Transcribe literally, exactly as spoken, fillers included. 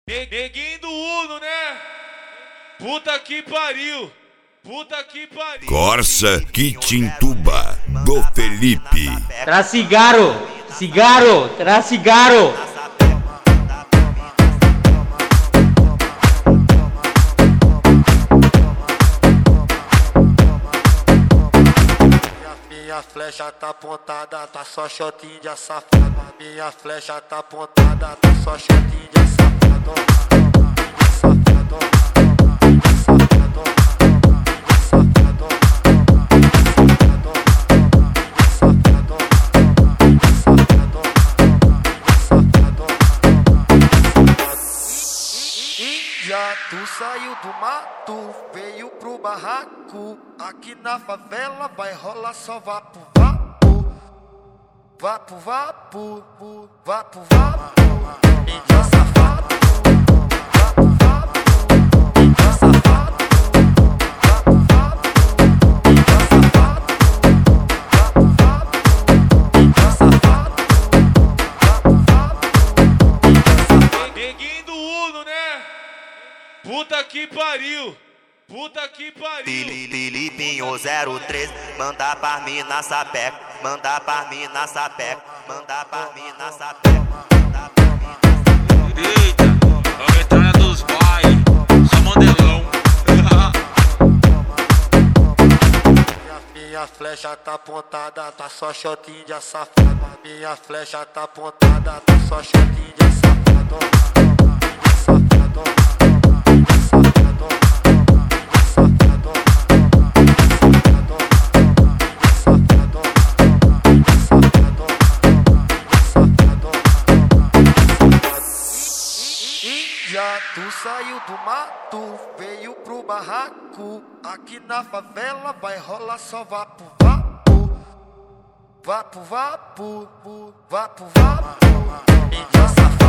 Neguinho do Uno, né? Puta que pariu. Puta que pariu. Corsa Quitintuba, do Felipe. Traz cigarro, cigarro, traz cigarro. Minha flecha tá apontada, tá só shotinho de safado. Minha flecha tá apontada, tá só shotinho de safado. Safado, safado, safado, safado, safado, safado. Índia, tu saiu do mato, veio pro barraco. Aqui na favela vai rolar só vapo, vapo, vapo, vapo, vapo, vapo. Índia safado, vapo, vapo, índia safado, vapo, vapo, índia safado, vapo, vapo, índia safado, vapo, vapo, índia safado. Neguinho do Uno, né? Puta que pariu. Puta que pariu. Filipinho zero três, manda pra mim na sapeca, manda pra mim na sapeca, manda pra mim na sapeca. Eita, a metralha dos vai, só modelão. Minha, minha flecha tá apontada, tá só shotinho de safado. Minha flecha tá apontada, tá só shotinho de safado. Safado, safado. Índia, tu saiu do mato, veio pro barraco. Aqui na favela vai rolar só vapo, vapo, vapo, vapo, vapo, vapo. Índia safado.